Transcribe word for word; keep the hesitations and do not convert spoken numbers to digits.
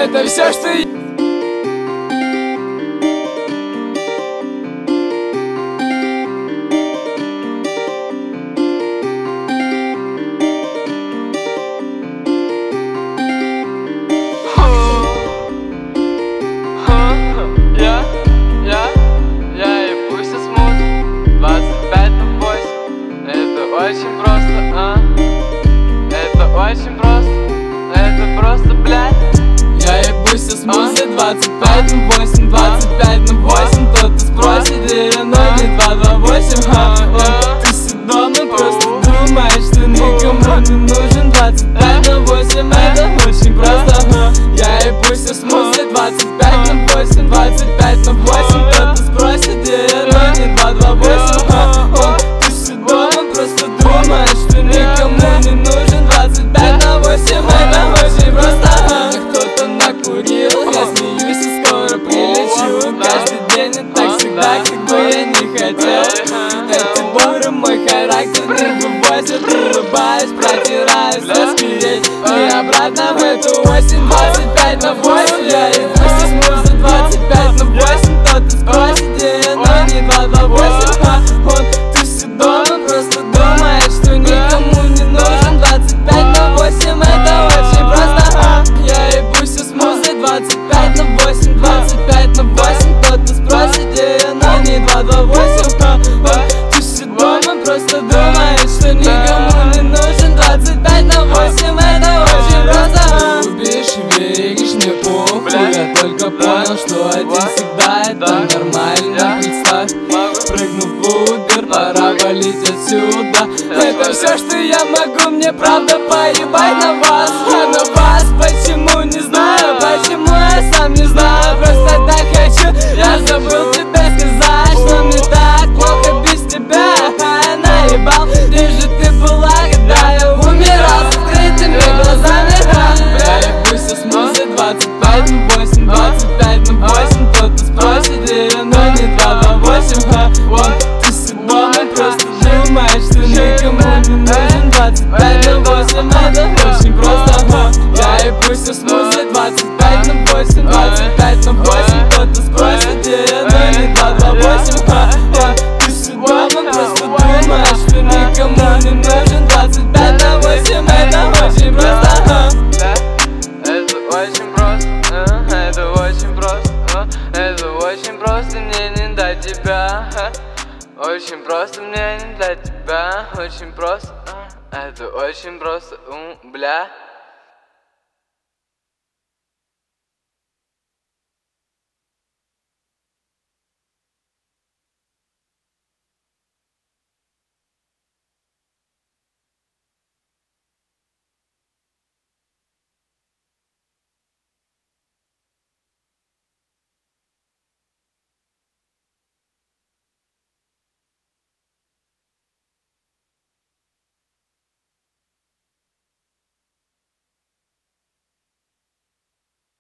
Это все, что я... Я, я, я и пусть смут двадцать пять на восемь. Это очень просто, а? Это очень просто. Это просто, блядь. Я ебусь с музы двадцать пять на восемь, двадцать пять на восемь. Кто-то спросит, где я, но не два два восемь. Ха, он, ты седом и просто думаешь, что никому не нужен. Двадцать пять на восемь, это очень просто, ха. Я ебусь с музы двадцать пять на восемь, двадцать пять на восемь. Кто-то спросит, где я, но не два два восемь. Ха, он, ты седом и просто думаешь, что никому не нужен. Двадцать пять на восемь, это очень просто, ха. Кто-то накурил, я смеюсь и скоро прилечу. Каждый день и так всегда, как бы я не хотел. Эти дуры мой характер не вывозят. Улыбаюсь, протираюсь, раскидеть и обратно в эту осень. Двадцать пять на восемь, я ебусь из музы двадцать пять на восемь. Кто-то спросит, где я, но не два два восемь. Ха, он, ты седом, он просто думает, что никому не нужен. Двадцать пять на восемь, это очень просто, ха. Я ебусь из музы двадцать пять на восемь, двадцать пять на восемь. Кто-то спросит, где я, но не два два восемь. Ха, он, ты седом, он просто думает, что никому не нужен. Двадцать пять на восемь, это очень просто, ха. Любишь и веришь, мне похуй. Я только понял, что один всегда это нормально. Представь, прыгну в Uber, пора валить отсюда. Это все, что я могу, мне правда поебать на вас. А на вас почему, не знаю, почему я сам не знаю. Просто так хочу, я забыл тебе сказать, что мне так плохо без тебя. Я наебал, где же ты была, когда я умирал с открытыми глазами. Я ебусь с музы двадцать пять на восемь, двадцать пять на восемь. Кто-то спросит, где я, но не два два восемь. Ха, он, ты седом и просто думаешь, что никому не нужен. Двадцать пять на восемь, это очень просто, ха. Я ебусь с музы двадцать пять на восемь, двадцать пять на восемь. Кто-то спросит, где я, но не два два восемь. Ха, он, ты седом и просто думаешь, что никому не нужен. Двадцать пять на восемь, это очень просто, ха. Это очень просто, а? Это очень просто, а? Это очень просто, мне не до тебя, а? Очень просто, мне не для тебя, очень просто, а? Это очень просто, ум, бля.